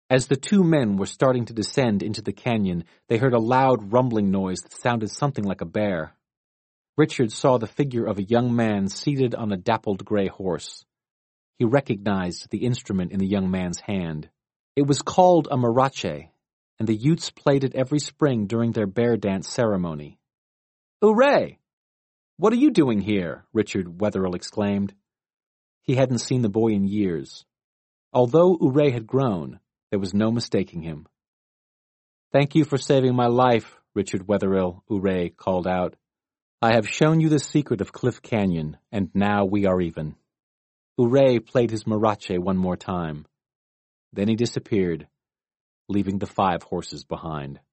As the two men were starting to descend into the canyon, they heard a loud rumbling noise that sounded something like a bear. Richard saw the figure of a young man seated on a dappled gray horse. He recognized the instrument in the young man's hand. It was called a marache, and the Utes played it every spring during their bear dance ceremony. "Hooray! What are you doing here?" Richard Wetherill exclaimed. He hadn't seen the boy in years. Although Hooray had grown, there was no mistaking him. "Thank you for saving my life," Richard Wetherill, Hooray called out. "I have shown you the secret of Cliff Canyon, and now we are even." Hooray played his marache one more time. Then he disappeared, leaving the 5 horses behind.